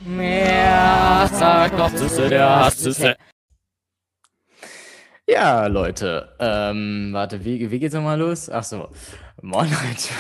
Ja, Leute, warte, wie geht's nochmal los? Ach so, moin Leute.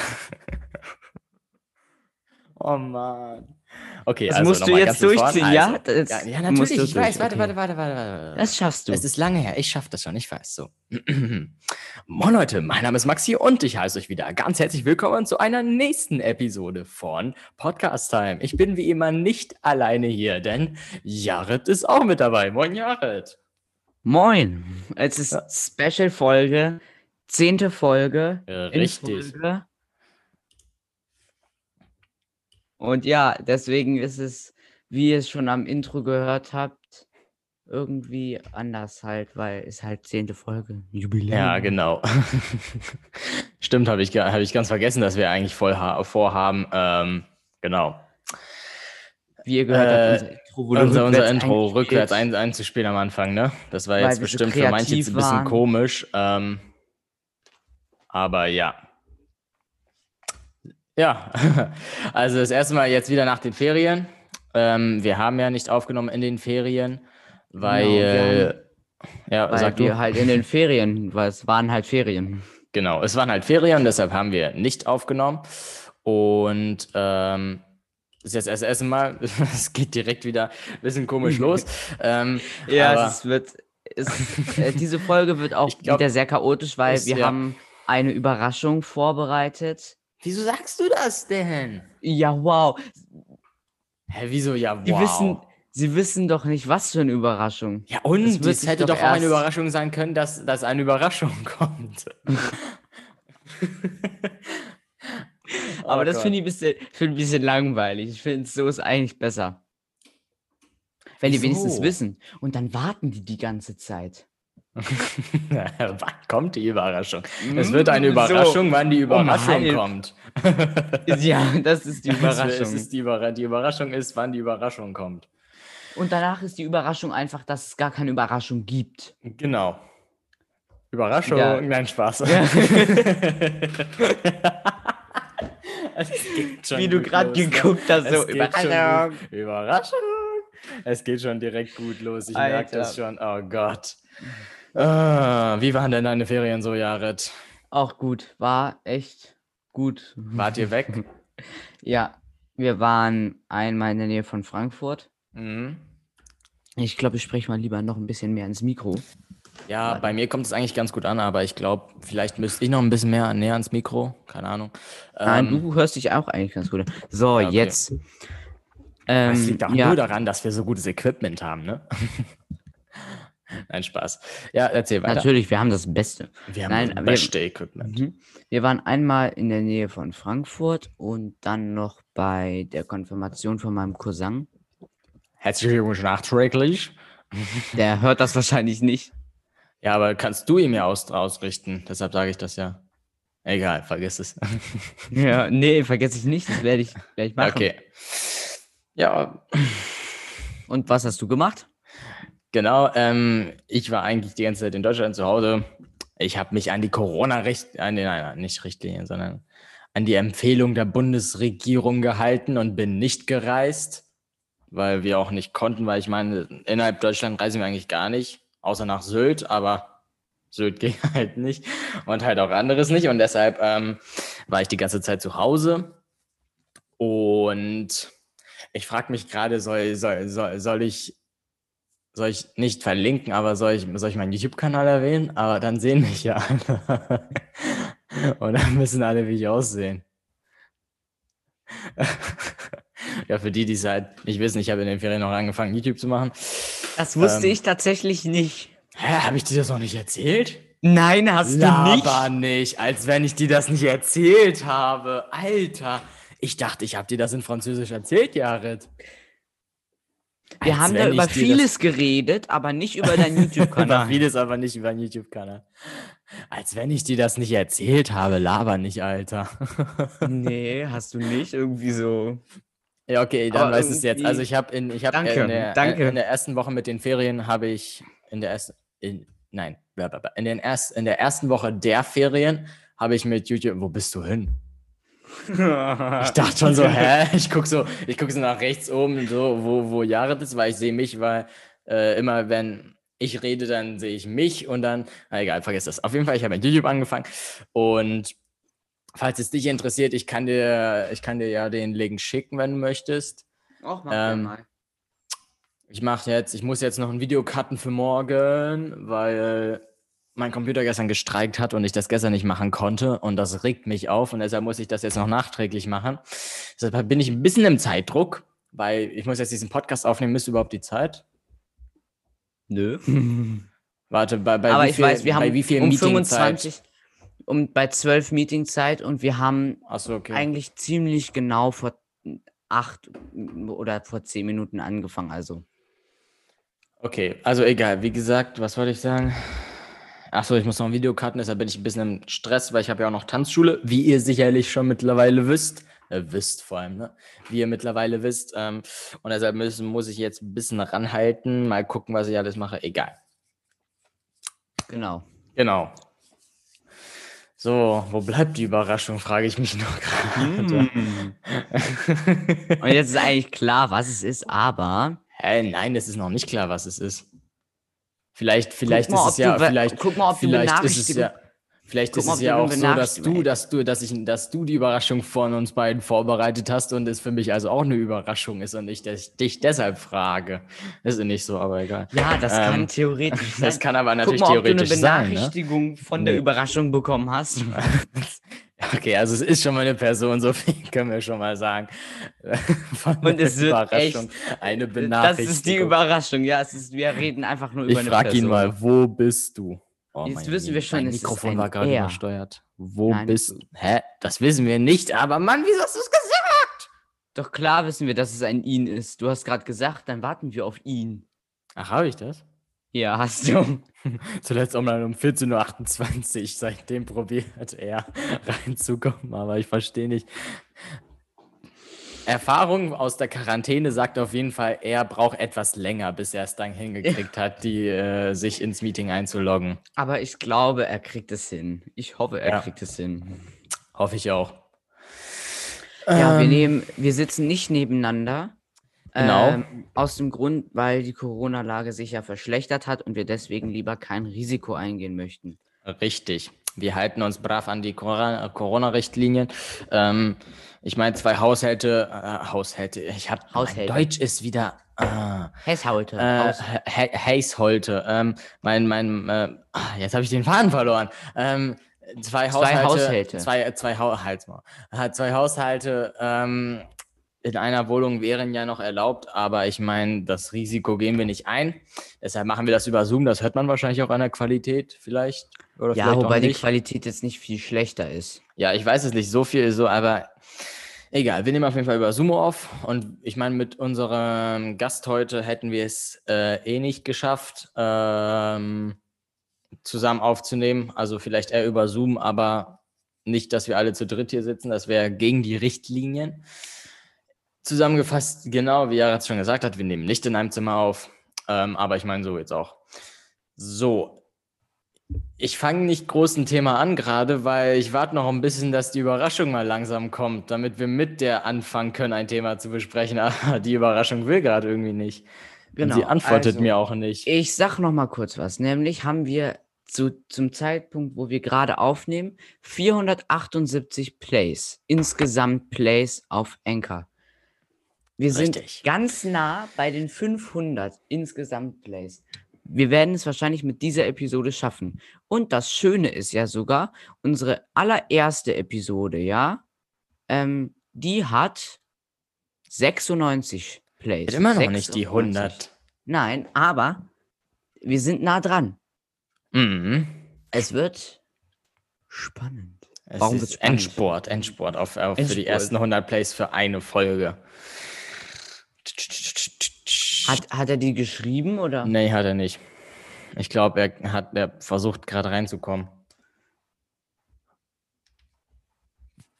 Oh Mann. Okay, Das also musst du nochmal jetzt ganz von vorn. durchziehen, Also, ja? Das ja, musst natürlich, du ich weiß. durch, okay. Warte. Das schaffst du. Es ist lange her, ich schaff das schon, ich weiß, so. Moin Leute, mein Name ist Maxi und ich heiße euch wieder ganz herzlich willkommen zu einer nächsten Episode von Podcast Time. Ich bin wie immer nicht alleine hier, denn Jared ist auch mit dabei. Moin Jared. Moin. Es ist Special-Folge, 10. Folge in Richtig. Folge. Und ja, deswegen ist es, wie ihr es schon am Intro gehört habt, irgendwie anders halt, weil es halt 10. Folge. Jubiläum. Ja, genau. Stimmt, habe ich ganz vergessen, dass wir eigentlich vorhaben. Genau. Wie ihr gehört habt, unser Intro wurde Unser Intro eingespielt, rückwärts einzuspielen am Anfang, ne? Das war weil jetzt wir so bestimmt für manche jetzt kreativ ein bisschen waren. komisch. Aber ja. Ja, also das erste Mal jetzt wieder nach den Ferien. Wir haben ja nicht aufgenommen in den Ferien, weil, Weil sag wir du. halt in den Ferien, weil es waren halt Ferien. Genau, es waren halt Ferien, deshalb haben wir nicht aufgenommen. Und das ist jetzt das erste Mal, es geht direkt wieder ein bisschen komisch los. Ja, aber diese Folge wird auch wieder sehr chaotisch, weil wir haben eine Überraschung vorbereitet. Wieso sagst du das denn? Ja, wow. Hä, wieso ja, wow? Sie wissen doch nicht, was für eine Überraschung. Ja, und es hätte doch auch eine Überraschung sein können, dass eine Überraschung kommt. Aber das finde ich ein bisschen langweilig. Ich finde, so ist eigentlich besser. Wenn die wenigstens wissen. Und dann warten die ganze Zeit. Wann kommt die Überraschung? Es wird eine Überraschung, wann die Überraschung kommt. Ja, das ist die Überraschung. Die Überraschung ist, wann die Überraschung kommt. Und danach ist die Überraschung einfach, dass es gar keine Überraschung gibt. Genau. Überraschung, Ja. nein, Spaß. Ja. Wie du gerade geguckt hast, so Überraschung. Überraschung. Es geht schon direkt gut los. Ich merke das schon. Oh Gott. Wie waren denn deine Ferien so, Jared? Auch gut. War echt gut. Wart ihr weg? Ja, wir waren einmal in der Nähe von Frankfurt. Mhm. Ich glaube, ich spreche mal lieber noch ein bisschen mehr ins Mikro. Ja, bei mir kommt es eigentlich ganz gut an, aber ich glaube, vielleicht müsste ich noch ein bisschen näher ans Mikro. Keine Ahnung. Nein, du hörst dich auch eigentlich ganz gut an. So, ja, okay. Jetzt. Das liegt auch nur daran, dass wir so gutes Equipment haben, ne? Nein, Spaß. Ja, erzähl weiter. Natürlich, wir haben das Beste. Wir haben das beste Equipment. Wir waren einmal in der Nähe von Frankfurt und dann noch bei der Konfirmation von meinem Cousin. Herzlichen Glückwunsch nachträglich. Der hört das wahrscheinlich nicht. Ja, aber kannst du ihm ja ausrichten. Deshalb sage ich das ja. Egal, vergiss es. Ja, nee, vergesse ich nicht. Das werde ich gleich machen. Okay. Ja. Und was hast du gemacht? Genau, ich war eigentlich die ganze Zeit in Deutschland zu Hause. Ich habe mich an die Richtlinien, sondern an die Empfehlung der Bundesregierung gehalten und bin nicht gereist, weil wir auch nicht konnten, weil ich meine, innerhalb Deutschland reisen wir eigentlich gar nicht, außer nach Sylt, aber Sylt ging halt nicht und halt auch anderes nicht und deshalb war ich die ganze Zeit zu Hause und ich frage mich gerade, soll ich nicht verlinken, aber soll ich meinen YouTube-Kanal erwähnen? Aber dann sehen mich ja alle. Und dann müssen alle, wie ich aussehen. Ja, für die es halt nicht wissen, ich habe in den Ferien noch angefangen, YouTube zu machen. Das wusste ich tatsächlich nicht. Hä, habe ich dir das noch nicht erzählt? Nein, hast du nicht. Aber nicht, als wenn ich dir das nicht erzählt habe. Alter, ich dachte, ich habe dir das in Französisch erzählt, Jared. Wir haben da über vieles geredet, aber nicht über deinen YouTube-Kanal. Über vieles, aber nicht über den YouTube-Kanal. Als wenn ich dir das nicht erzählt habe, laber nicht, Alter. Nee, hast du nicht, irgendwie so. Ja, okay, dann weißt du es jetzt. Also ich habe in der ersten Woche mit den Ferien in der ersten Woche der Ferien habe ich mit YouTube, wo bist du hin? Ich dachte schon so, hä? Ich guck so nach rechts oben, so, wo Jared ist, weil ich sehe mich, weil immer wenn ich rede, dann sehe ich mich und dann, egal, vergiss das. Auf jeden Fall, ich habe mit YouTube angefangen und falls es dich interessiert, ich kann dir ja den Link schicken, wenn du möchtest. Mach gerne mal. Ich muss jetzt noch ein Video cutten für morgen, weil mein Computer gestern gestreikt hat und ich das gestern nicht machen konnte und das regt mich auf und deshalb muss ich das jetzt noch nachträglich machen. Deshalb bin ich ein bisschen im Zeitdruck, weil ich muss jetzt diesen Podcast aufnehmen. Misst du überhaupt die Zeit? Nö. Warte, bei Aber wie ich weiß, wir haben wie viel um Meetingzeit? 25, bei 12 Meetingzeit und wir haben Achso, okay. eigentlich ziemlich genau vor 8 oder vor 10 Minuten angefangen, also. Okay, also egal. Wie gesagt, was wollte ich sagen? Achso, ich muss noch ein Video cutten, deshalb bin ich ein bisschen im Stress, weil ich habe ja auch noch Tanzschule, wie ihr sicherlich schon mittlerweile wisst. Wisst vor allem, ne? Wie ihr mittlerweile wisst. Und deshalb muss ich jetzt ein bisschen ranhalten, mal gucken, was ich alles mache. Egal. Genau. So, wo bleibt die Überraschung, frage ich mich noch gerade. Und jetzt ist eigentlich klar, was es ist, aber. Nein, es ist noch nicht klar, was es ist. Vielleicht ist es ja, vielleicht ist es ja auch so, dass du die Überraschung von uns beiden vorbereitet hast und es für mich also auch eine Überraschung ist und ich dich deshalb frage. Das ist nicht so, aber egal. Ja, das kann theoretisch sein. Das kann aber natürlich Guck mal, theoretisch sein. Ob du eine Benachrichtigung von der Überraschung bekommen hast. Okay, also es ist schon mal eine Person, so viel können wir schon mal sagen. Und es wird echt eine Benachrichtigung. Das ist die Überraschung, ja. Wir reden einfach nur über eine Person. Ich frage ihn mal, wo bist du? Oh, jetzt wissen wir schon, mein Mikrofon war gerade übersteuert. Wo bist du? Hä? Das wissen wir nicht, aber Mann, wieso hast du es gesagt? Doch klar wissen wir, dass es ein ihn ist. Du hast gerade gesagt, dann warten wir auf ihn. Ach, habe ich das? Ja, hast du. Zuletzt auch mal um 14:28 Uhr. Seitdem probiert er reinzukommen, aber ich verstehe nicht. Erfahrung aus der Quarantäne sagt auf jeden Fall, er braucht etwas länger, bis er es dann hingekriegt hat, sich ins Meeting einzuloggen. Aber ich glaube, er kriegt es hin. Ich hoffe, er kriegt es hin. Hoffe ich auch. Ja, wir sitzen nicht nebeneinander. Genau. Aus dem Grund, weil die Corona-Lage sich ja verschlechtert hat und wir deswegen lieber kein Risiko eingehen möchten. Richtig. Wir halten uns brav an die Corona-Richtlinien. Ich meine, 2 Haushalte. Mein Deutsch ist wieder. Haushalte. Haushalte. Jetzt habe ich den Faden verloren. 2 Haushalte. Zwei Haushalte in einer Wohnung wären ja noch erlaubt, aber ich meine, das Risiko gehen wir nicht ein. Deshalb machen wir das über Zoom. Das hört man wahrscheinlich auch an der Qualität vielleicht. Oder ja, vielleicht wobei auch nicht. Die Qualität jetzt nicht viel schlechter ist. Ja, ich weiß es nicht so viel, aber egal. Wir nehmen auf jeden Fall über Zoom auf. Und ich meine, mit unserem Gast heute hätten wir es nicht geschafft, zusammen aufzunehmen. Also vielleicht eher über Zoom, aber nicht, dass wir alle zu dritt hier sitzen. Das wäre gegen die Richtlinien. Zusammengefasst, genau wie Jared schon gesagt hat, wir nehmen nicht in einem Zimmer auf, aber ich meine so jetzt auch. So, ich fange nicht groß ein Thema an gerade, weil ich warte noch ein bisschen, dass die Überraschung mal langsam kommt, damit wir mit der anfangen können, ein Thema zu besprechen, aber die Überraschung will gerade irgendwie nicht. Genau. Und sie antwortet mir auch nicht. Ich sag noch mal kurz was, nämlich haben wir zum Zeitpunkt, wo wir gerade aufnehmen, 478 Plays, insgesamt Plays auf Anchor. Wir sind ganz nah bei den 500 insgesamt Plays. Wir werden es wahrscheinlich mit dieser Episode schaffen. Und das Schöne ist ja sogar, unsere allererste Episode, ja, die hat 96 Plays. Hat immer noch nicht die 100. Nein, aber wir sind nah dran. Mhm. Es wird spannend. Warum wird es spannend? Endspurt für die ersten 100 Plays für eine Folge. Hat er die geschrieben, oder? Nee, hat er nicht. Ich glaube, er versucht gerade reinzukommen.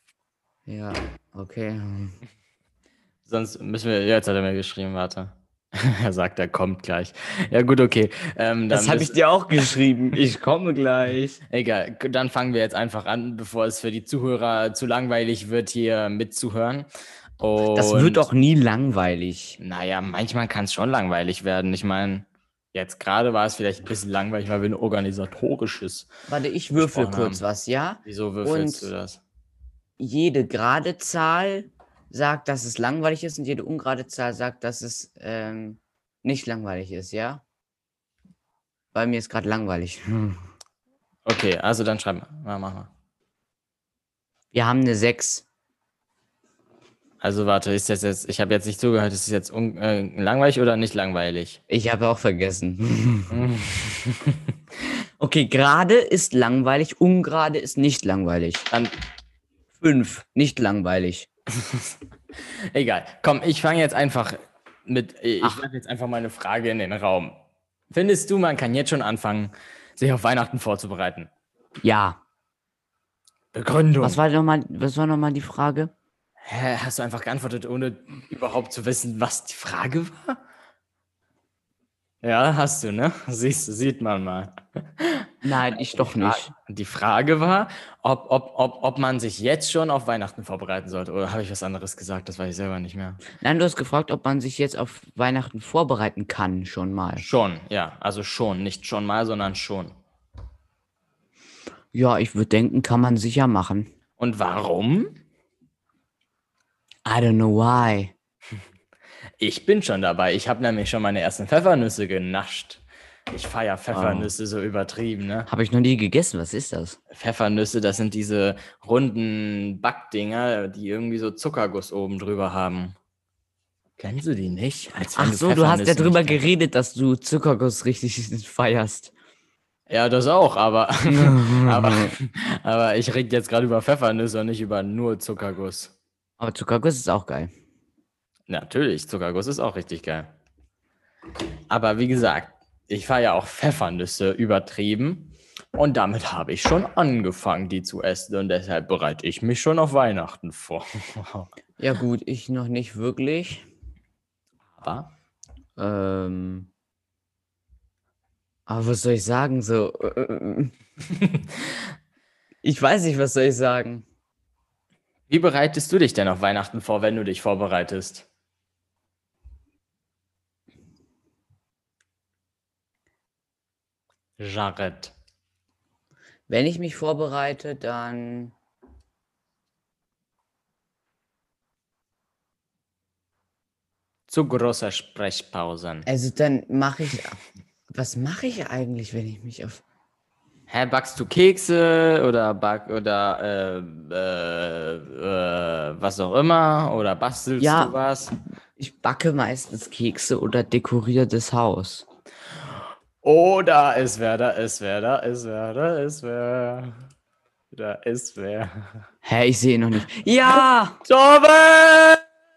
Ja, okay. Sonst müssen wir, jetzt hat er mir geschrieben, warte. Er sagt, er kommt gleich. Ja, gut, okay. Das habe ich dir auch geschrieben. Ich komme gleich. Egal, dann fangen wir jetzt einfach an, bevor es für die Zuhörer zu langweilig wird, hier mitzuhören. Das wird doch nie langweilig. Naja, manchmal kann es schon langweilig werden. Ich meine, jetzt gerade war es vielleicht ein bisschen langweilig, weil wir ein organisatorisches. Warte, ich würfel besprochen kurz haben. was, ja? Wieso würfelst Und du das? jede gerade Zahl sagt, dass es langweilig ist und jede ungerade Zahl sagt, dass es nicht langweilig ist, ja? Bei mir ist gerade langweilig. Okay, also dann schreib mal. Mach mal. Wir haben eine 6. Also warte, ist das jetzt, ich habe jetzt nicht zugehört, ist es jetzt langweilig oder nicht langweilig? Ich habe auch vergessen. Okay, gerade ist langweilig, ungerade ist nicht langweilig. Dann 5, nicht langweilig. egal. Komm, ich fange jetzt einfach mit, ich werfe jetzt einfach mal eine Frage in den Raum. Findest du, man kann jetzt schon anfangen, sich auf Weihnachten vorzubereiten? Ja. Begründung. Was war noch mal die Frage? Hä, hast du einfach geantwortet, ohne überhaupt zu wissen, was die Frage war? Ja, hast du, ne? Sieht man mal. Nein, ich doch nicht. Die Frage war, ob man sich jetzt schon auf Weihnachten vorbereiten sollte. Oder habe ich was anderes gesagt? Das weiß ich selber nicht mehr. Nein, du hast gefragt, ob man sich jetzt auf Weihnachten vorbereiten kann, schon mal. Schon, ja. Also schon. Nicht schon mal, sondern schon. Ja, ich würde denken, kann man sicher machen. Und warum? I don't know why. Ich bin schon dabei. Ich habe nämlich schon meine ersten Pfeffernüsse genascht. Ich feiere Pfeffernüsse so übertrieben, ne? Habe ich noch nie gegessen. Was ist das? Pfeffernüsse, das sind diese runden Backdinger, die irgendwie so Zuckerguss oben drüber haben. Kennst du die nicht? Ach so, du hast ja drüber geredet, dass du Zuckerguss richtig feierst. Ja, das auch, aber ich rede jetzt gerade über Pfeffernüsse und nicht über nur Zuckerguss. Aber Zuckerguss ist auch geil. Natürlich, Zuckerguss ist auch richtig geil. Aber wie gesagt, ich feiere ja auch Pfeffernüsse übertrieben und damit habe ich schon angefangen, die zu essen und deshalb bereite ich mich schon auf Weihnachten vor. Ja gut, ich noch nicht wirklich. Aber aber was soll ich sagen? So, ich weiß nicht, was soll ich sagen. wie bereitest du dich denn auf Weihnachten vor, wenn du dich vorbereitest? Jared. Wenn ich mich vorbereite, dann Zu große Sprechpausen. also dann mache ich. Was mache ich eigentlich, wenn ich mich auf. Hä, backst du Kekse oder was auch immer? Oder bastelst Ja. du was? Ich backe meistens Kekse oder dekoriere das Haus. Oh, da ist wer. Da ist wer. Hä, ich sehe ihn noch nicht. Ja! Torben!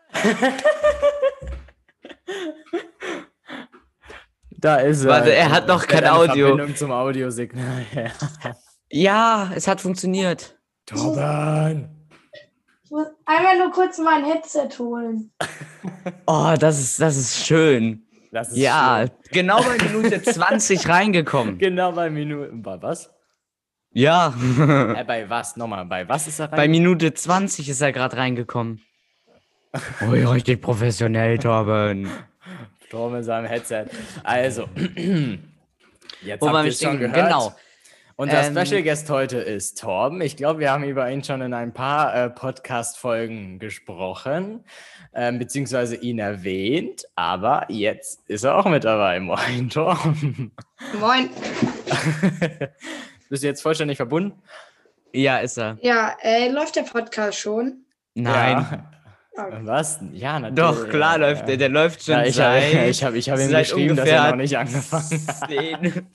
Da ist er. Warte, er hat noch kein Audio. Verbindung zum Audiosignal. Ja, es hat funktioniert. Torben! Ich muss einmal nur kurz mein Headset holen. Oh, das ist schön. Das ist Ja, schön. genau bei Minute 20 reingekommen. Genau bei Minuten. Bei was? Ja. Bei was? Nochmal, bei was ist er Bei Minute 20 ist er gerade reingekommen. Oh, richtig professionell, Torben. Torben in seinem Headset. Also, jetzt Wo habt wir ihr es schon stehen, gehört. genau. Unser Special Guest heute ist Torben. Ich glaube, wir haben über ihn schon in ein paar Podcast-Folgen gesprochen, beziehungsweise ihn erwähnt, aber jetzt ist er auch mit dabei. Moin, Torben. Moin. Bist du jetzt vollständig verbunden? Ja, ist er. Ja, läuft der Podcast schon? Nein. Ja. Okay. Was? Ja, natürlich. Doch, klar läuft der. Der läuft schon Ja, ich habe ihm seit geschrieben, dass er ungefähr noch nicht angefangen hat. 10.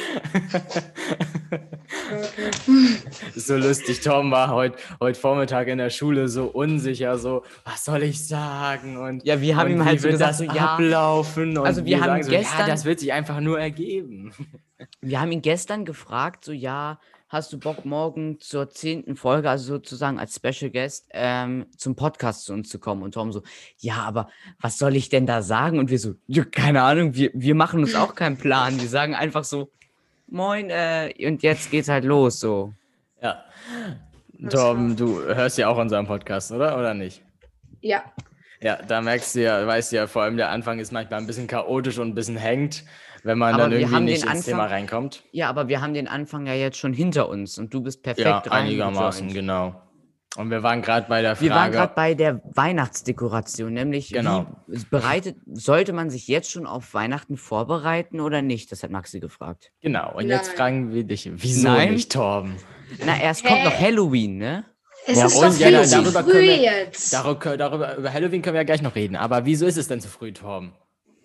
Ist so lustig. Tom war heute Vormittag in der Schule so unsicher, so, was soll ich sagen? Und Ja, wir haben ihm halt wie so wird gesagt, das so, ja. ablaufen? Und Also wir haben sagen so, ja, gestern- das wird sich einfach nur ergeben. Wir haben ihn gestern gefragt, so ja, hast du Bock, morgen zur 10. Folge, also sozusagen als Special Guest, zum Podcast zu uns zu kommen? Und Tom so, ja, aber was soll ich denn da sagen? Und wir so, ja, keine Ahnung, wir machen uns auch keinen Plan. Wir sagen einfach so, moin, und jetzt geht's halt los, so. Ja. Torben, du hörst ja auch unseren Podcast, oder nicht? Ja. Ja, da weißt du ja, vor allem der Anfang ist manchmal ein bisschen chaotisch und ein bisschen hängt, wenn man Aber dann wir irgendwie haben nicht den ins Thema Anfang- reinkommt. Ja, aber wir haben den Anfang ja jetzt schon hinter uns und du bist perfekt Ja, einigermaßen, reingejoint. genau. Und wir waren gerade bei der Frage. Wir waren gerade bei der Weihnachtsdekoration, nämlich Genau. sollte man sich jetzt schon auf Weihnachten vorbereiten oder nicht? Das hat Maxi gefragt. Genau, und jetzt Nein. fragen wir dich, wieso Nein? nicht, Torben? Na, erst kommt noch Halloween, ne? Es Ja, ist und doch ja, viel zu darüber früh können wir- jetzt. Über Halloween können wir ja gleich noch reden, aber wieso ist es denn zu früh, Torben?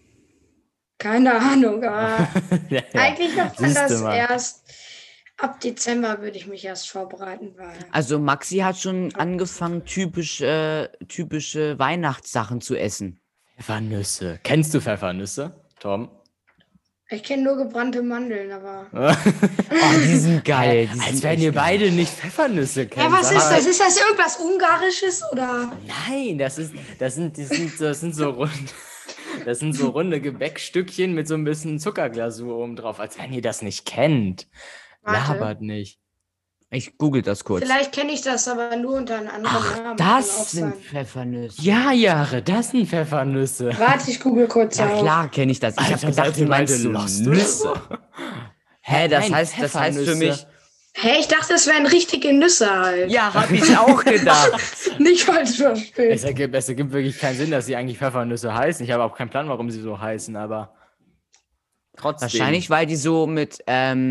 Keine Ahnung, aber Ja, eigentlich macht man Siehste das mal. erst ab Dezember würde ich mich erst vorbereiten, weil Also Maxi hat schon angefangen, typische Weihnachtssachen zu essen. Pfeffernüsse. Kennst du Pfeffernüsse, Torben? ich kenne nur gebrannte Mandeln, aber. Oh, die sind geil. Die Als sind wenn echt ihr geil. beide nicht Pfeffernüsse kennt. Ja, was sag ist mal. das? Ist das irgendwas Ungarisches oder? Nein, das sind so runde, das sind so runde Gebäckstückchen mit so ein bisschen Zuckerglasur oben drauf, als wenn ihr das nicht kennt. Warte. Labert nicht. Ich google das kurz. Vielleicht kenne ich das, aber nur unter einem anderen Namen. Kann auch Das sind sein. Pfeffernüsse. Ja, Jahre, das sind Pfeffernüsse. Warte, ich google kurz Ja, auf. klar kenne ich das. Ich habe Alter, gedacht, seid du ihr meinst beide so lost, Nüsse. oder? Hä, das Nein, heißt für mich... Hä, ich dachte, es wären richtige Nüsse halt. Ja, habe ich auch gedacht. Nicht falsch verstehen. Es ergibt wirklich keinen Sinn, dass sie eigentlich Pfeffernüsse heißen. Ich habe auch keinen Plan, warum sie so heißen, aber trotzdem. Wahrscheinlich, weil die so mit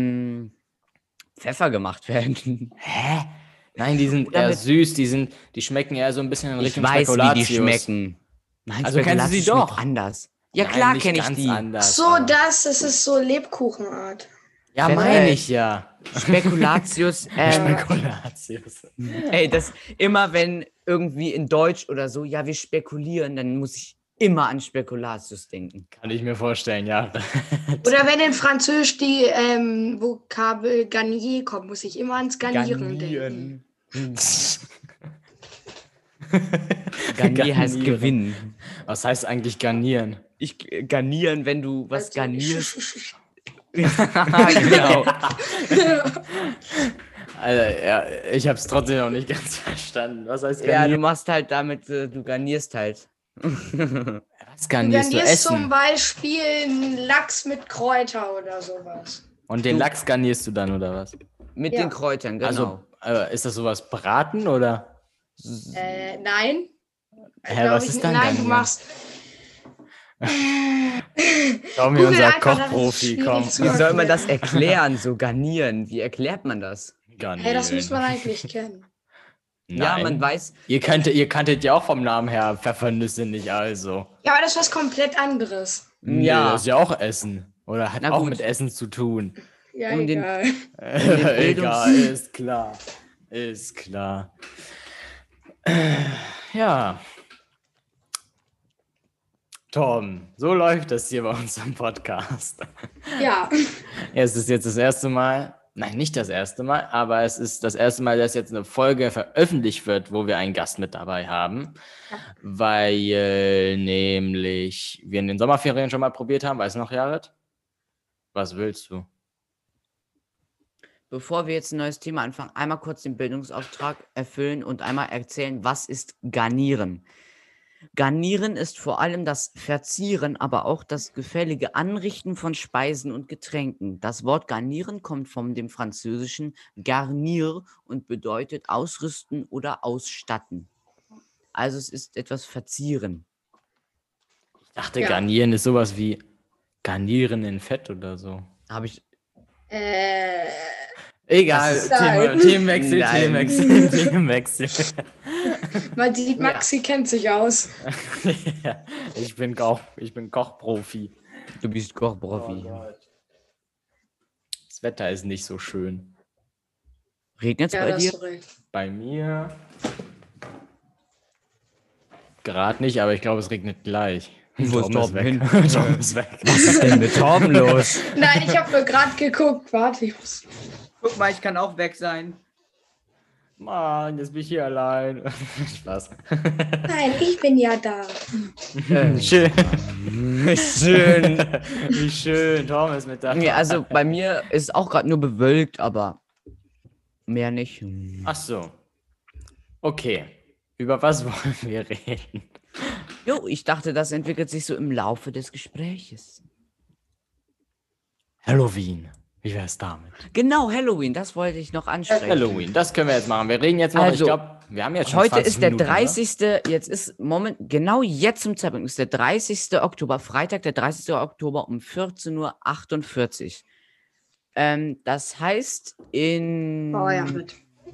Pfeffer gemacht werden. Hä? Nein, die sind Oder eher mit- süß, die schmecken eher so ein bisschen in Ich Richtung weiß, wie die Spekulatius. schmecken. Nein, Also kennst du sie Spekulatius schmeckt doch? anders. Ja, Nein, klar nicht kenne ich ganz die. Anders, So, aber- das ist so Lebkuchenart. Ja, Pfeffer- meine ich ja. Spekulatius, Spekulatius. ey, das immer, wenn irgendwie in Deutsch oder so, ja, wir spekulieren, dann muss ich immer an Spekulatius denken. Kann ich mir vorstellen, ja. Oder wenn in Französisch die Vokabel Garnier kommt, muss ich immer ans Garnieren denken. Garnier heißt Garnieren. gewinnen. Was heißt eigentlich garnieren? Garnieren, wenn du was Also, garnierst. Genau. Alter, ja, ich habe es trotzdem noch nicht ganz verstanden. Was heißt Ja, du garnieren? machst halt damit, du garnierst halt. Was Du garnierst du? garnierst zum Essen. Beispiel einen Lachs mit Kräuter oder sowas. Und den Lachs garnierst du dann, oder was? Mit Ja. den Kräutern, genau. Also, ist das sowas braten, oder? Nein. Hä, Glaub was ich ist nicht. dann Nein, du garnieren? machst. Tommy, Google unser einfach, das ist Kochprofi, schwierig komm. zu Wie soll man erklären. das erklären, so garnieren? Wie erklärt man das? Garnieren. Hey, das muss man eigentlich kennen. Ja, Nein. man weiß, Ihr kanntet ja auch vom Namen her Pfeffernüsse nicht, also. Ja, aber das ist was komplett anderes. Nee, Ja. das ist ja auch Essen. Oder hat Na auch gut. mit Essen zu tun. Ja, Um den- egal. Egal, ist klar. Ist klar. Ja. Tom, so läuft das hier bei uns im Podcast. Ja. Es ist jetzt das erste Mal, nein, nicht das erste Mal, aber es ist das erste Mal, dass jetzt eine Folge veröffentlicht wird, wo wir einen Gast mit dabei haben, weil nämlich wir in den Sommerferien schon mal probiert haben. Weißt du noch, Jared? Was willst du? bevor wir jetzt ein neues Thema anfangen, einmal kurz den Bildungsauftrag erfüllen und einmal erzählen, was ist Garnieren? Garnieren ist vor allem das Verzieren, aber auch das gefällige Anrichten von Speisen und Getränken. Das Wort Garnieren kommt von dem französischen Garnir und bedeutet ausrüsten oder ausstatten. Also es ist etwas verzieren. Ich dachte, Ja. Garnieren ist sowas wie Garnieren in Fett oder so. Habe ich. Egal, Das ist nein. Themenwechsel, Nein. Themenwechsel, Themenwechsel. Man sieht, Maxi kennt sich aus. Ja, ich bin Kochprofi. Du bist Kochprofi. Das Wetter ist nicht so schön. Regnet es Ja, bei das dir? ist recht. Bei mir gerade nicht, aber ich glaube, es regnet gleich. Wo ist Torben weg. hin? Torben ist weg. Was ist denn mit Torben los? Nein, ich habe nur gerade geguckt. Warte, ich muss. Guck mal, ich kann auch weg sein. Mann, jetzt bin ich hier allein. Spaß. Nein, ich bin ja da. Schön. Schön. Wie schön. Tom ist mit da. Nee, also bei mir ist auch gerade nur bewölkt, aber mehr nicht. Ach so. Okay. Über was wollen wir reden? Jo, ich dachte, das entwickelt sich so im Laufe des Gespräches. Halloween. Wie wär's damit? Genau, Halloween, das wollte ich noch ansprechen. Halloween, das können wir jetzt machen. Wir reden jetzt noch, Also, ich glaube, wir haben jetzt schon Heute 20 ist der Minuten, 30. Jetzt ist genau jetzt zum Zeitpunkt ist der 30. Oktober, Freitag, der 30. Oktober um 14:48 Uhr. Das heißt, Oh ja, mit.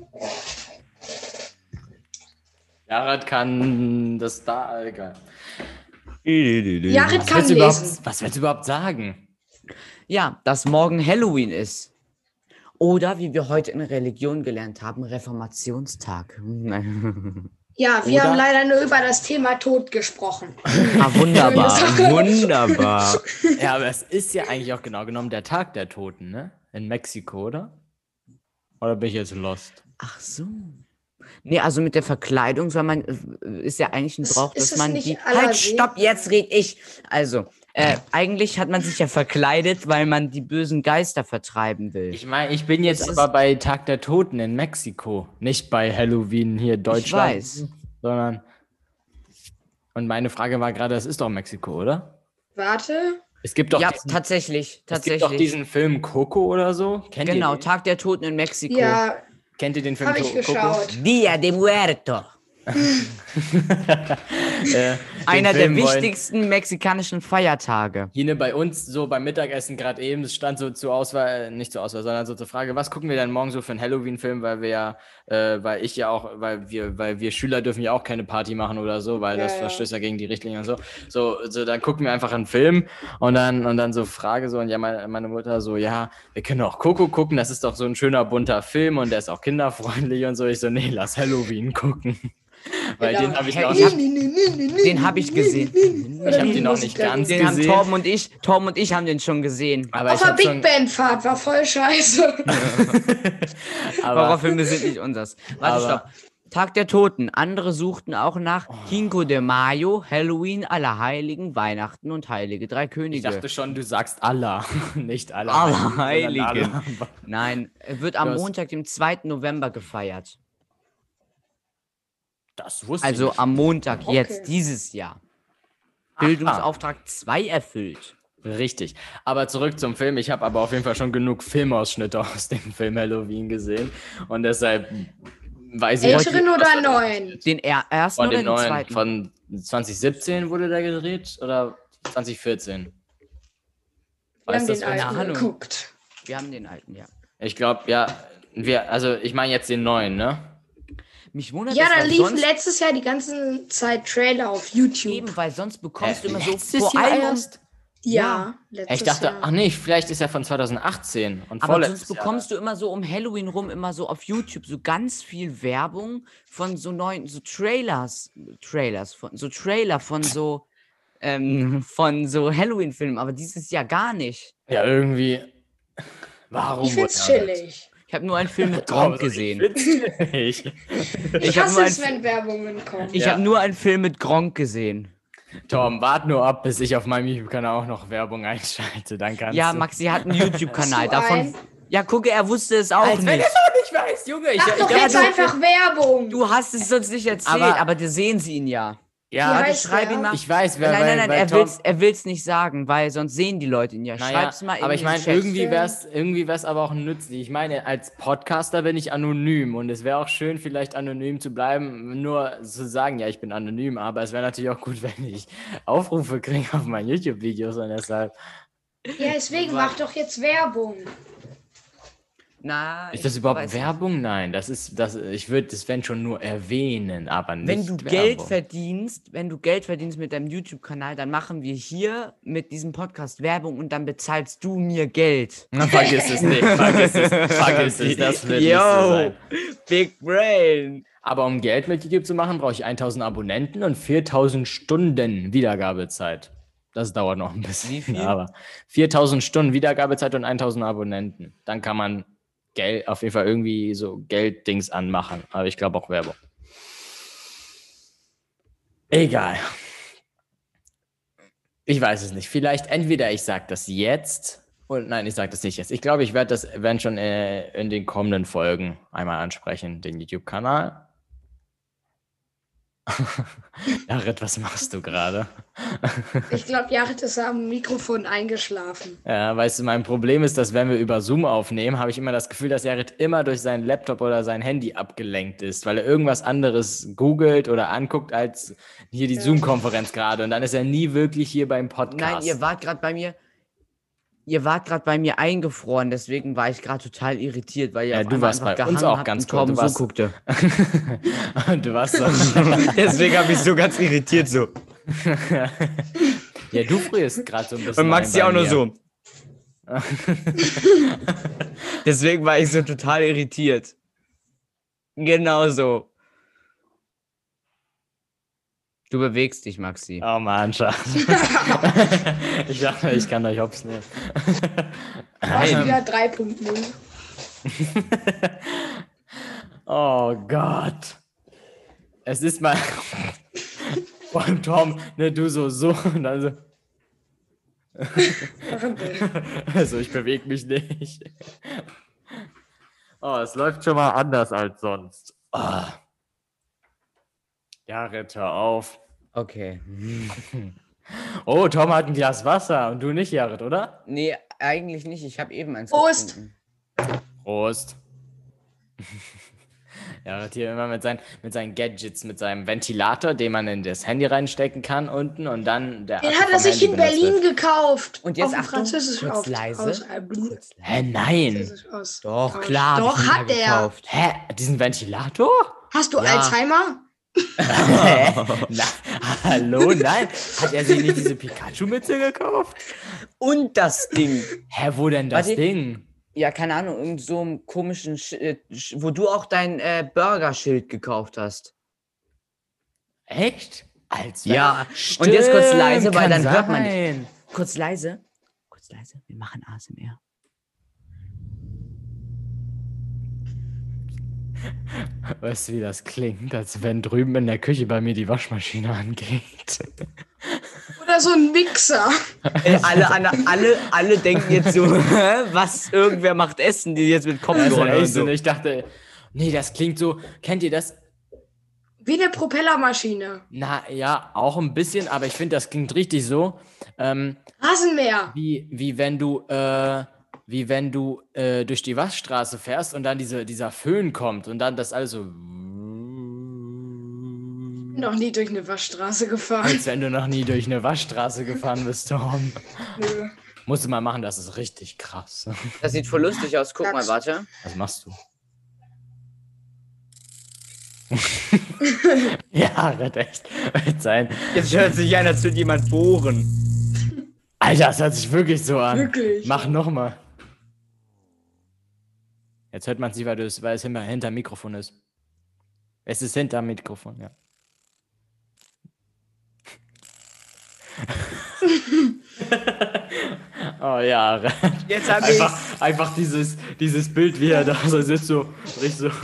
Jared kann das da, egal. Jared kann willst du überhaupt, lesen. was willst du überhaupt sagen? Ja, dass morgen Halloween ist. Oder, wie wir heute in Religion gelernt haben, Reformationstag. Ja, wir Oder- haben leider nur über das Thema Tod gesprochen. Wunderbar, Sache. wunderbar. Ja, aber es ist ja eigentlich auch genau genommen der Tag der Toten, ne? In Mexiko, oder? Oder bin ich jetzt lost? Ach so. Nee, also mit der Verkleidung soll man, ist ja eigentlich ein Brauch, Ist dass es man nicht die... aller Halt, stopp, jetzt red ich! Also, eigentlich hat man sich ja verkleidet, weil man die bösen Geister vertreiben will. Ich meine, ich bin jetzt Das ist- aber bei Tag der Toten in Mexiko, nicht bei Halloween hier in Deutschland. weiß. Sondern. Und meine Frage war gerade, das ist doch Mexiko, oder? Warte. Es gibt doch, Ja, diesen, tatsächlich. es gibt doch diesen Film Coco oder so. Kennt ihr Genau, den? Tag der Toten in Mexiko. Ja, Kennt ihr den Film habe ich Coco? geschaut. Dia de Muerto. Den Einer der Film wollen- wichtigsten mexikanischen Feiertage. Hier bei uns so beim Mittagessen gerade eben, es stand so zur Auswahl, nicht zur Auswahl, sondern so zur Frage, was gucken wir denn morgen so für einen Halloween-Film, weil wir ja, weil wir Schüler dürfen ja auch keine Party machen oder so, weil das Ja, ja. verstößt ja gegen die Richtlinien und so. So, dann gucken wir einfach einen Film und dann so Frage so, und ja, meine Mutter so, ja, wir können auch Coco gucken, das ist doch so ein schöner bunter Film und der ist auch kinderfreundlich und so. Ich so, nee, lass Halloween gucken. Weil den habe ich noch Ich nicht. Den habe ich gesehen. Ich habe den noch nicht ganz Den haben gesehen. Torben und ich haben den schon gesehen. Aber Auf ich der habe Big schon. Band Fahrt war voll scheiße. Aber, Horrorfilme sind nicht unseres. Warte, aber- stopp. Tag der Toten. Andere suchten auch nach Cinco de Mayo, Halloween, Allerheiligen, Weihnachten und Heilige Drei ich Könige. dachte schon, du sagst Allah, nicht Allah. Allerheiligen. Nein, er wird am Das- Montag, dem 2. November gefeiert. Das wusste Also ich. am Montag Okay. jetzt, dieses Jahr. Bildungsauftrag 2 erfüllt. Richtig. Aber zurück zum Film. Ich habe aber auf jeden Fall schon genug Filmausschnitte aus dem Film Halloween gesehen. Und deshalb weiß ich Älteren nicht, oder neuen? Den ersten von oder den den neuen. zweiten? Von 2017 wurde der gedreht oder 2014? Wir haben Weißt du den das? Keine alten Ahnung. geguckt. Wir haben den alten, ja. Ich glaube, ja. Also ich meine jetzt den neuen, ne? Mich wundert Ja, es, da weil liefen sonst, letztes Jahr die ganze Zeit Trailer auf YouTube. eben, weil sonst bekommst du immer so letztes vor Jahr allem erst? Ja, letztes Ich dachte, Jahr. ach nee, vielleicht ist er von 2018 und Aber vorletztes sonst bekommst du immer so um Halloween rum immer so auf YouTube so ganz viel Werbung von so neuen, so Trailer von so Halloween-Filmen, aber dieses Jahr gar nicht. Jahr. Ja, irgendwie. Warum? Ich find's wurde er chillig. Ich habe nur einen Film mit Oh, Gronk so, gesehen. Ich find's chillig. Ich hab hasse nur es, ein- wenn Werbungen kommen. Ich Ja. habe nur einen Film mit Gronk gesehen. Tom, wart nur ab, bis ich auf meinem YouTube-Kanal auch noch Werbung einschalte. Dann kannst Ja, du. Maxi hat einen YouTube-Kanal. Hast du Davon. einen? Ja, gucke, er wusste es auch Als wenn nicht. er doch nicht weiß, Junge. Mach doch ja, jetzt du- einfach Werbung. Du hast es uns nicht erzählt, Aber- aber dir sehen sie ihn ja. Ja, Wie Warte, heißt schreib der? ihn mal. ich weiß, wer Nein, weil er Tom, will's nicht sagen, weil sonst sehen die Leute ihn ja. naja, Schreib's mal in aber ich den meine, Chat. irgendwie wär's aber auch nützlich. Ich meine, als Podcaster bin ich anonym und es wäre auch schön, vielleicht anonym zu bleiben, nur zu sagen, ja, ich bin anonym, aber es wäre natürlich auch gut, wenn ich Aufrufe kriege auf meinen YouTube-Videos und deshalb. Ja, deswegen mach doch jetzt Werbung. Na, Ist das ich überhaupt weiß Werbung? Nein, ich würde das wenn schon nur erwähnen, aber nicht Wenn du Werbung. Geld verdienst mit deinem YouTube-Kanal, dann machen wir hier mit diesem Podcast Werbung und dann bezahlst du mir Geld. Na, vergiss es nicht, vergiss es, das wird nicht so sein. Big Brain. Aber um Geld mit YouTube zu machen, brauche ich 1000 Abonnenten und 4000 Stunden Wiedergabezeit. Das dauert noch ein bisschen. Wie viel? Aber 4000 Stunden Wiedergabezeit und 1000 Abonnenten. Dann kann man Geld, auf jeden Fall irgendwie so Gelddings anmachen. Aber ich glaube auch Werbung. Egal. Ich weiß es nicht. Vielleicht entweder ich sage das jetzt und nein, ich sage das nicht jetzt. Ich glaube, ich werde das wenn schon in den kommenden Folgen einmal ansprechen, den YouTube-Kanal. Jared, was machst du gerade? Ich glaube, Jared ist am Mikrofon eingeschlafen. Ja, weißt du, mein Problem ist, dass wenn wir über Zoom aufnehmen, habe ich immer das Gefühl, dass Jared immer durch seinen Laptop oder sein Handy abgelenkt ist, weil er irgendwas anderes googelt oder anguckt als hier die Zoom-Konferenz gerade. Und dann ist er nie wirklich hier beim Podcast. Nein, ihr wart gerade bei mir eingefroren, deswegen war ich gerade total irritiert, weil ihr auf du einmal warst einfach bei uns gehangen auch habt ganz und Torben kurz. so guckte. Du warst so. Deswegen habe ich so ganz irritiert so. Ja, du frierst gerade so ein bisschen. Und Maxi ein bei auch nur mir. so. Deswegen war ich so total irritiert. Genau so. Du bewegst dich, Maxi. Oh Mann, Schatz. Ich dachte, ich kann euch hops nehmen. War schon wieder 3.0. Oh Gott. Es ist mal. Und Tom, ne, du so und dann so. Also ich bewege mich nicht. Oh, es läuft schon mal anders als sonst. Oh. Jared, hör auf. Okay. Oh, Tom hat ein Glas Wasser und du nicht, Jared, oder? Nee, eigentlich nicht. Ich habe eben eins Prost. getrunken. Prost. Jared hier immer mit seinen Gadgets, mit seinem Ventilator, den man in das Handy reinstecken kann unten und dann der Den Akku hat er vom sich Handy in Berlin benutzt wird. Und gekauft. jetzt auf dem Achtung, Französisch kurz leise. Hä, nein. Doch, klar. Doch, hab ich mir hat er. gekauft. Hä, diesen Ventilator? Hast du Ja. Alzheimer? Na, hallo, nein. Hat er sich nicht diese Pikachu-Mütze gekauft? Und das Ding. Hä, wo denn das Warte. Ding? Ja, keine Ahnung, irgend so einem komischen, wo du auch dein Burger-Schild gekauft hast. Echt? Als Ja, Stimmt, und jetzt kurz leise, weil kann dann hört man dich. sein. Kurz leise, wir machen ASMR. Weißt du, wie das klingt? Als wenn drüben in der Küche bei mir die Waschmaschine angeht. Oder so ein Mixer. Alle denken jetzt so, was, irgendwer macht Essen, die jetzt mit Das Kopfhörern ist und echt so. so. Ich dachte, nee, das klingt so, kennt ihr das? Wie eine Propellermaschine. Na ja, auch ein bisschen, aber ich finde, das klingt richtig so, Rasenmäher. wie wenn du durch die Waschstraße fährst und dann dieser Föhn kommt und dann das alles so, Noch nie durch eine Waschstraße gefahren. als wenn du noch nie durch eine Waschstraße gefahren bist, Tom. Nö. Musst du mal machen, das ist richtig krass. Das sieht voll lustig aus. Guck mal, warte. Was machst du? Ja, red echt. Wird sein. Jetzt hört sich an, als würde jemand bohren. Alter, das hört sich wirklich so an. Wirklich? Mach nochmal. Jetzt hört man es nicht, weil es hinter dem Mikrofon ist. Es ist hinter dem Mikrofon, ja. Oh ja, Jetzt hab ich. einfach dieses Bild, wie er da so sitzt, so richtig so,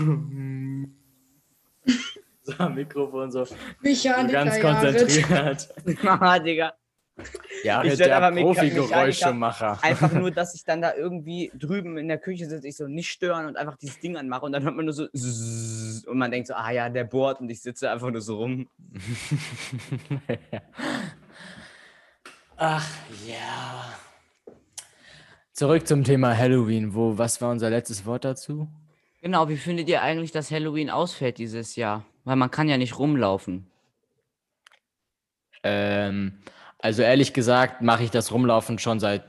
so am Mikrofon, so Mechaniker, ganz Jared. konzentriert. Mama, Digga. Ja, Ich der werd aber Profi-Geräuschemacher. Einfach nur, dass ich dann da irgendwie drüben in der Küche sitze, ich so nicht stören und einfach dieses Ding anmache und dann hört man nur so zzzz und man denkt so, ah ja, der bohrt und ich sitze einfach nur so rum. Ach ja. Zurück zum Thema Halloween. Was war unser letztes Wort dazu? Genau, wie findet ihr eigentlich, dass Halloween ausfällt dieses Jahr? Weil man kann ja nicht rumlaufen. Also ehrlich gesagt mache ich das Rumlaufen schon seit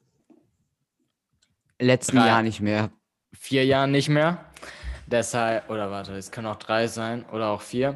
Letzten 3 Jahr nicht mehr. 4 Jahren nicht mehr. Deshalb, oder warte, es können auch 3 sein oder auch 4.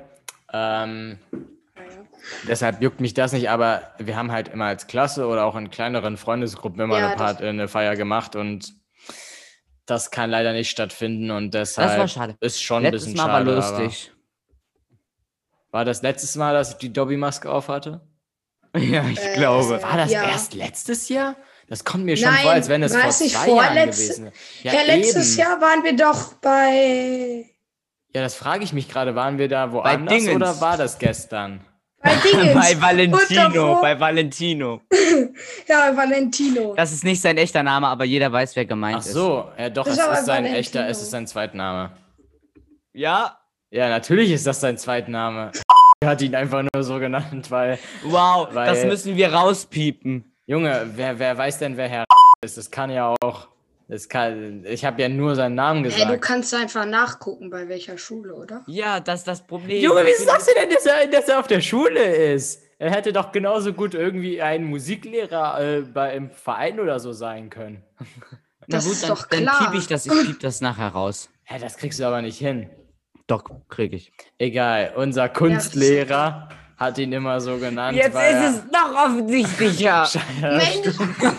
Deshalb juckt mich das nicht, aber wir haben halt immer als Klasse oder auch in kleineren Freundesgruppen immer Ja, eine Feier gemacht und das kann leider nicht stattfinden und Das war deshalb schade. ist schon ein Letztes bisschen Mal war schade. lustig. War das letztes Mal, dass ich die Dobby-Maske auf hatte? Ja, ich glaube. War das Ja. erst letztes Jahr? Das kommt mir schon vor, als wenn es war vor es nicht 2 Jahren vorletz- gewesen wäre. Ja, letztes eben. Jahr waren wir doch bei Ja, das frage ich mich gerade. Waren wir da woanders Dingens. oder war das gestern? Dingens. Bei Valentino, Und davor- bei Valentino. Ja, Valentino. Das ist nicht sein echter Name, aber jeder weiß, wer gemeint Ach so, ja doch, Das es ist aber ist sein Valentino. echter, es ist sein Zweitname. ist. Ja, Ja, natürlich ist das sein Zweitname. Er hat ihn einfach nur so genannt, weil, wow, Weil- das müssen wir rauspiepen. Junge, wer weiß denn, wer Herr ist? Das kann ja auch, ich habe ja nur seinen Namen Hey, du gesagt. kannst einfach nachgucken, bei welcher Schule, oder? Ja, das ist das Problem. Junge, wieso sagst du denn, dass er auf der Schule ist? Er hätte doch genauso gut irgendwie ein Musiklehrer im Verein oder so sein können. Na Das gut, ist dann, doch dann klar. ich piep das nachher raus. Hä, das kriegst du aber nicht hin. Doch, krieg ich. Egal, unser Kunstlehrer hat ihn immer so genannt, Jetzt weil ist es noch offensichtlicher. Mensch,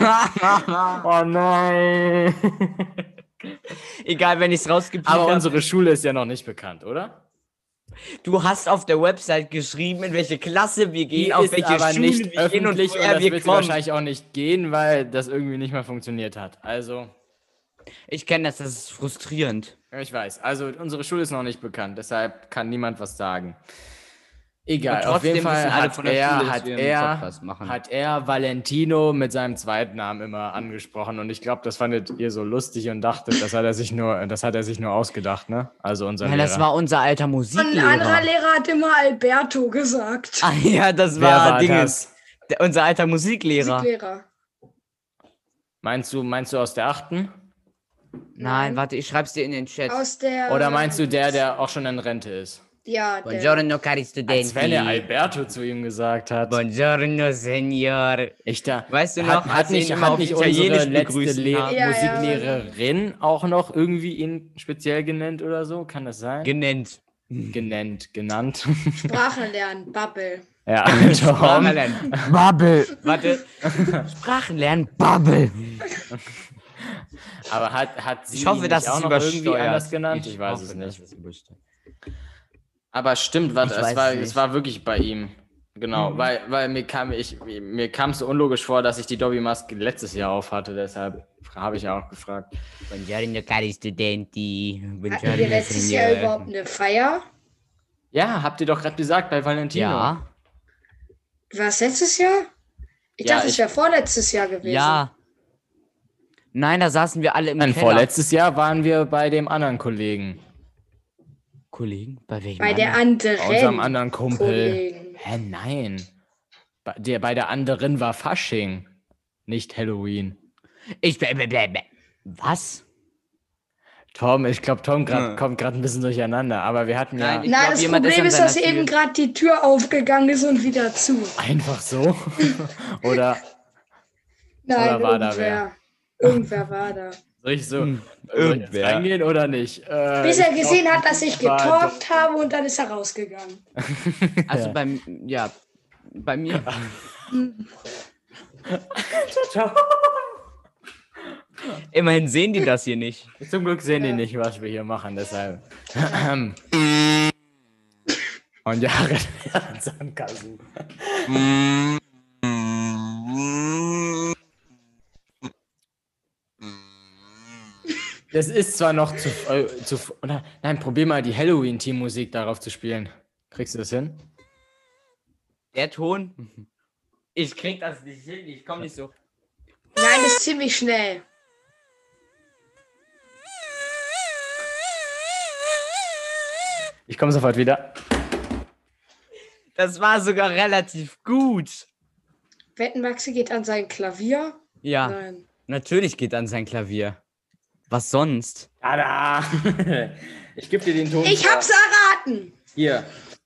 Oh nein. Egal, wenn ich es rausgepiept Aber habe. unsere Schule ist ja noch nicht bekannt, oder? Du hast auf der Website geschrieben, in welche Klasse wir gehen, auf ist welche aber Schule nicht wir gehen und öffentlich und woher das wir wird sie kommen. wahrscheinlich auch nicht gehen, weil das irgendwie nicht mehr funktioniert hat. Also, Ich kenne das ist frustrierend. ich weiß. Also, unsere Schule ist noch nicht bekannt, deshalb kann niemand was sagen. Egal, Und auf jeden trotzdem wissen Fall alle hat von der Schule, dass hat wir einen Podcast machen. hat er Valentino mit seinem Zweitnamen immer angesprochen und ich glaube, das fandet ihr so lustig und dachtet, das hat er sich nur ausgedacht, ne? Also unser Ja, Lehrer. das war unser alter ein anderer Musiklehrer. Lehrer hat immer Alberto gesagt. Ah ja, das Wer war war Dingens. das? Unser alter Musiklehrer. Musiklehrer. Meinst du aus der 8.? Nein, warte, ich schreib's dir in den Chat. Aus der. Oder meinst du der auch schon in Rente ist? Ja, der. Buongiorno, cari Als wenn er studenti. Alberto zu ihm gesagt hat. Buongiorno, Signor. Ich da, Weißt du noch, hat als wir nicht, ihn immer hat auf nicht Italienisch unsere letzte begrüßen haben? Ja, ja. Musiklehrerin auch noch irgendwie ihn speziell genannt oder so? Kann das sein? Genannt. genannt. Sprache lernen, Bubble. Ja, Sprachen Tom. lernen. Bubble. Warte. Sprachen lernen. Bubble. Aber hat sie Ich hoffe, ihn dass nicht auch es noch irgendwie übersteuert. anders genannt? Ich weiß hoffe, es dass nicht. es übersteuert. Aber stimmt, warte, Ich weiß es es nicht. war wirklich bei ihm. Genau, weil mir kam es so unlogisch vor, dass ich die Dobby-Maske letztes Jahr auf hatte, deshalb habe ich ja auch gefragt. Buongiorno, cari studenti. Hatten Buongiorno, wir letztes Jahr Signor. überhaupt eine Feier? Ja, habt ihr doch gerade gesagt bei Valentino. Ja. War es letztes Jahr? Ich Ja, dachte, es wäre vorletztes Jahr gewesen. Ja. Nein, da saßen wir alle im Nein, Keller. vorletztes Jahr waren wir bei dem anderen Kollegen. Kollegen? Bei welchem Bei der anderen? anderen. Bei unserem anderen Kumpel. Kollegen. Hä, nein. Bei der anderen war Fasching, nicht Halloween. Was? Tom, ich glaube, Tom kommt gerade ein bisschen durcheinander, aber wir hatten ja Nein, Ich Nein, glaub, das jemand ist Problem an ist, dass seiner eben Tür. gerade die Tür aufgegangen ist und wieder zu. einfach so. Oder Nein, Oder war da irgendwer. Irgendwer war da. soll ich so soll ich jetzt irgendwer. reingehen oder nicht? Bis er gesehen hat, dass ich war getalkt habe und dann ist er rausgegangen. Also Ja. bei mir. Immerhin sehen die das hier nicht. Zum Glück sehen die nicht, was wir hier machen, deshalb. Und ja, Sandkasten. Das ist zwar noch oder, nein, probier mal die Halloween-Team-Musik darauf zu spielen. Kriegst du das hin? Der Ton? Ich krieg das nicht hin, ich komm nicht so. Nein, ist ziemlich schnell. Ich komme sofort wieder. Das war sogar relativ gut. Wetten, Maxi geht an sein Klavier? Ja, Nein. natürlich geht an sein Klavier. Was sonst? Tada! Ich gebe dir den Ton. Ich hab's erraten! Hier.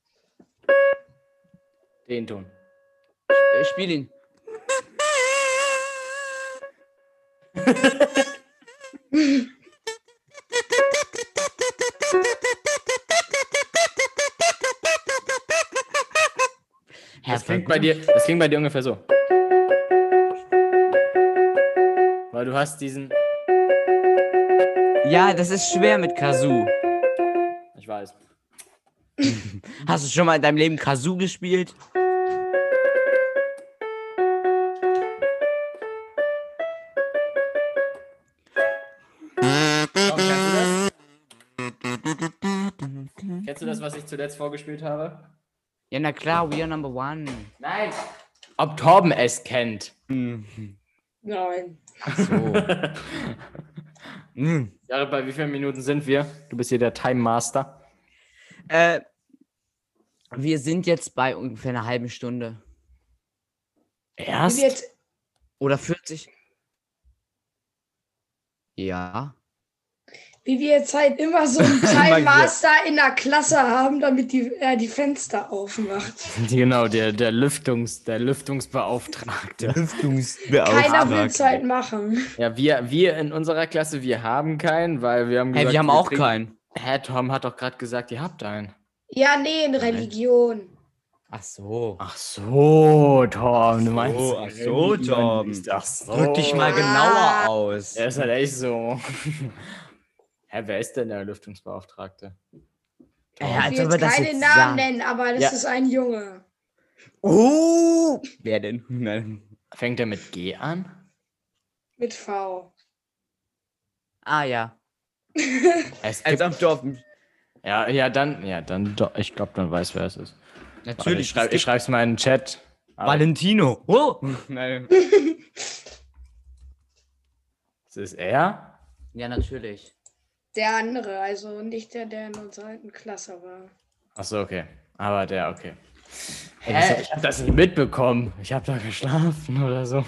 Den Ton. Ich spiel ihn. Das klingt bei dir ungefähr so. Weil du hast diesen. Ja, das ist schwer mit Kazoo. Ich weiß. Hast du schon mal in deinem Leben Kazoo gespielt? Tom, kennst du das? Kennst du das, was ich zuletzt vorgespielt habe? Ja, na klar, we are number one. Nein. Ob Torben es kennt. Mhm. Nein. Ach so. Mhm. Ja, bei wie vielen Minuten sind wir? Du bist hier der Time Master. Wir sind jetzt bei ungefähr einer halben Stunde. Wie Erst? wir jetzt, Oder 40. Ja. wie wir jetzt halt immer so einen Time Master in der Klasse haben, damit die Fenster aufmacht. Genau, der Lüftungsbeauftragte. Keiner will es halt machen. Ja, wir in unserer Klasse, wir haben keinen, weil wir haben Hey, gesagt, wir haben auch kriegen- keinen. Hä, Tom hat doch gerade gesagt, ihr habt einen. Ja, nee, in Religion. Ach so. Ach so, Tom, du meinst. ach so, Tom. Ach so. Drück dich mal Ah. genauer aus. Ja, ist halt echt so. Hä, wer ist denn der Lüftungsbeauftragte? Ja, Ich als will ob er jetzt das keine jetzt Namen sagt. nennen, aber das Ja. ist ein Junge. Oh! Wer denn? Nein. Fängt er mit G an? Mit V. Ah ja. Es Als gibt, ob du auf dem... dann, doch, ich glaube, dann weiß, wer es ist. Warte, Natürlich. ich schreib's mal in den Chat. Aber Valentino. Oh! Nein. es ist er? Ja, natürlich. Der andere, also nicht der in unserer alten Klasse war. Ach so, okay. Aber der, okay. Ey, das- Ich habe das nicht mitbekommen. Ich habe da geschlafen oder so.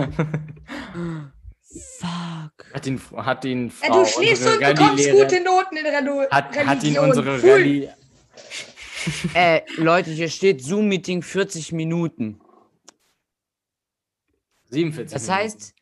Fuck. Hat ihn Frau, Ja, du schläfst unsere und bekommst Rallye-Lehrerin- gute Noten in hat ihn Religion. unsere Pfui. Rallye... Leute, hier steht Zoom-Meeting 40 Minuten. 47 Das Minuten. heißt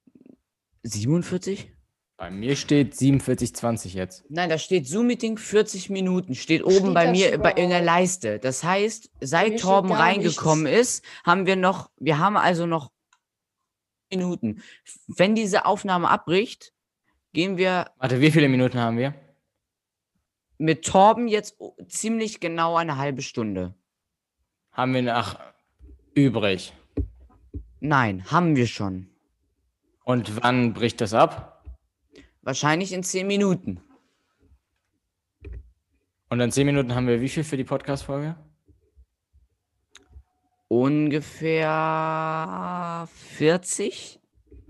47? Bei mir steht 47,20 jetzt. Nein, da steht Zoom-Meeting 40 Minuten. Steht oben Steht bei das mir in der überhaupt? Leiste. Das heißt, mir seit steht Torben gar reingekommen nichts. ist, wir haben also noch Minuten. Wenn diese Aufnahme abbricht, gehen wir Warte, wie viele Minuten haben wir? mit Torben jetzt ziemlich genau eine halbe Stunde. Haben wir noch übrig. Nein, haben wir schon. Und wann bricht das ab? Wahrscheinlich in 10 Minuten. Und in 10 Minuten haben wir wie viel für die Podcast-Folge? Ungefähr 40?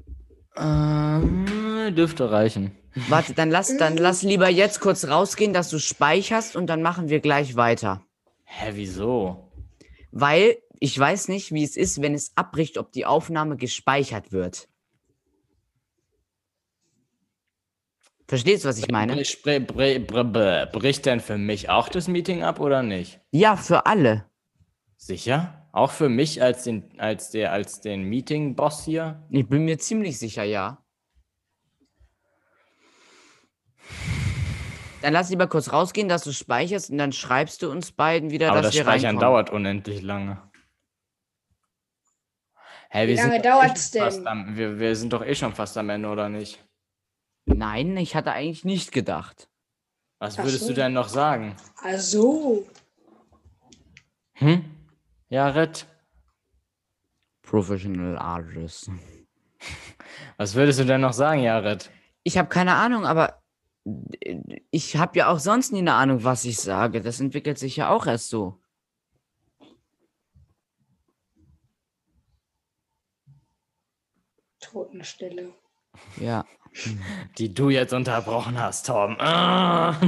Dürfte reichen. Warte, dann lass lieber jetzt kurz rausgehen, dass du speicherst und dann machen wir gleich weiter. Hä, wieso? Weil ich weiß nicht, wie es ist, wenn es abbricht, ob die Aufnahme gespeichert wird. Verstehst du, was ich meine? Bricht denn für mich auch das Meeting ab oder nicht? Ja, für alle. Sicher? Auch für mich als den Meeting-Boss hier? Ich bin mir ziemlich sicher, ja. Dann lass lieber kurz rausgehen, dass du speicherst und dann schreibst du uns beiden wieder, Aber dass das wir Speichern reinkommen. dauert unendlich lange. Hä, Wie lange dauert's denn? Wir sind doch eh schon fast am Ende, oder nicht? Nein, ich hatte eigentlich nicht gedacht. Was Ach würdest so. du denn noch sagen? Ach so. Hm? Jared? Professional Artist. Was würdest du denn noch sagen, Jared? Ich habe keine Ahnung, aber ich habe ja auch sonst nie eine Ahnung, was ich sage. Das entwickelt sich ja auch erst so. Totenstille. Ja. Die du jetzt unterbrochen hast, Tom. Ah.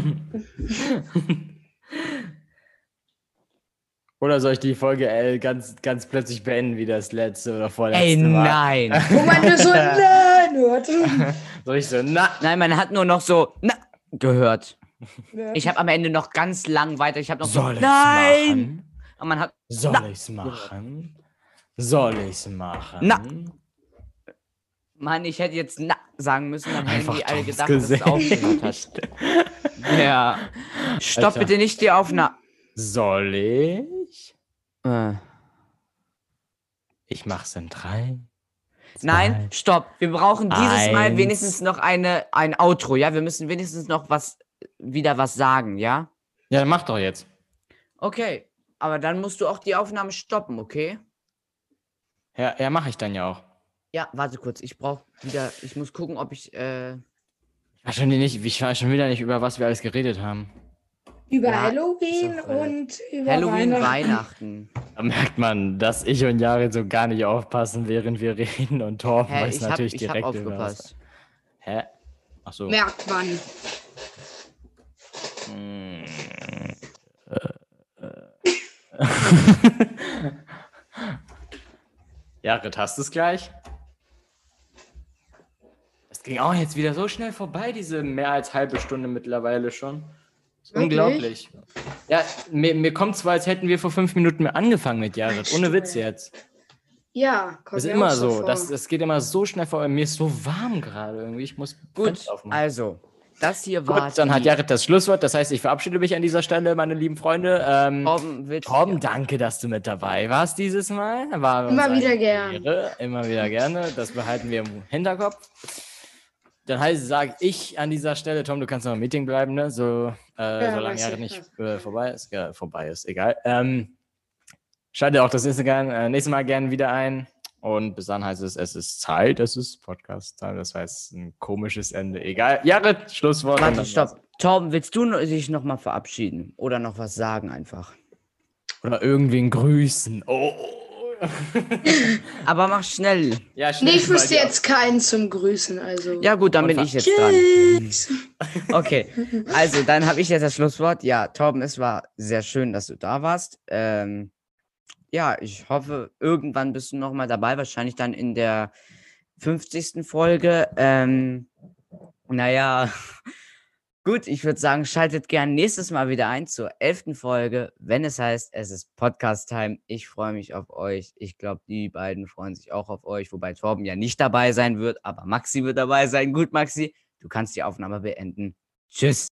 Oder soll ich die Folge ganz plötzlich beenden, wie das letzte oder vorletzte Ey, Mal? nein. Wo man nur so nein hört. Soll ich so, na? Nein, man hat nur noch so gehört. Ich habe am Ende noch ganz lang weiter. Ich habe noch Soll so ich's nein. machen? Und man hat Soll Na. ich's machen? Soll ich's machen? Na. Mann, ich hätte jetzt na sagen müssen, dann hätten Einfach die alle Toms gedacht, dass es Gesicht. aufgehört hat. Ja. Stopp Alter. bitte nicht die Aufnahme. Soll ich? Äh. Ich mach's in 3. Nein, stopp. Wir brauchen dieses Mal 1. wenigstens noch ein Outro, ja? Wir müssen wenigstens noch wieder was sagen, ja? Ja, dann mach doch jetzt. Okay, aber dann musst du auch die Aufnahme stoppen, okay? Ja, mach ich dann ja auch. Ja, warte kurz. Ich muss gucken, ob ich Ich war schon wieder nicht, über was wir alles geredet haben. Über Ja, Halloween ist doch, und über Halloween, Weihnachten. Weihnachten. Da merkt man, dass ich und Jared so gar nicht aufpassen, während wir reden und Torben Hä, weiß ich hab natürlich direkt über was. aufgepasst. Hä? Ach so. Merkt man. Jared, hast du es gleich? Es ging auch jetzt wieder so schnell vorbei, diese mehr als halbe Stunde mittlerweile schon. Ist Wirklich? unglaublich. Ja, mir kommt zwar, als hätten wir vor 5 Minuten mehr angefangen mit Jared. Ohne Witz jetzt. Ja, kommt Das ist mir immer auch so. vor. Das geht immer so schnell vorbei. Mir ist so warm gerade irgendwie. Ich muss Gut, Fenster aufmachen. also, das hier war Gut, dann hat Jared das Schlusswort. Das heißt, ich verabschiede mich an dieser Stelle, meine lieben Freunde. Torben, danke, dass du mit dabei warst dieses Mal. War uns Immer eine wieder gern. Ehre. Immer wieder gerne. Das behalten wir im Hinterkopf. Dann sage ich an dieser Stelle, Tom, du kannst noch im Meeting bleiben, ne? Solange weiß Jared ich, nicht vorbei ist. Ja, vorbei ist, egal. Schalte auch das nächste Mal gerne wieder ein. Und bis dann heißt es ist Zeit, es ist Podcast-Time. Das heißt, ein komisches Ende. Egal. Jared, Schlusswort. Warte, stopp. Torben, willst du dich nochmal verabschieden? Oder noch was sagen einfach? Oder irgendwen grüßen. Oh. Aber mach schnell. Ja, Nee, ich wüsste bei dir. jetzt keinen zum Grüßen, also. Ja gut, dann bin ich jetzt dran. Tschüss. Okay, also dann habe ich jetzt das Schlusswort. Ja, Torben, es war sehr schön, dass du da warst. Ja, ich hoffe, irgendwann bist du nochmal dabei, wahrscheinlich dann in der 50. Folge. Naja, gut, ich würde sagen, schaltet gern nächstes Mal wieder ein zur 11. Folge, wenn es heißt, es ist Podcast-Time. Ich freue mich auf euch. Ich glaube, die beiden freuen sich auch auf euch, wobei Torben ja nicht dabei sein wird, aber Maxi wird dabei sein. Gut, Maxi, du kannst die Aufnahme beenden. Tschüss.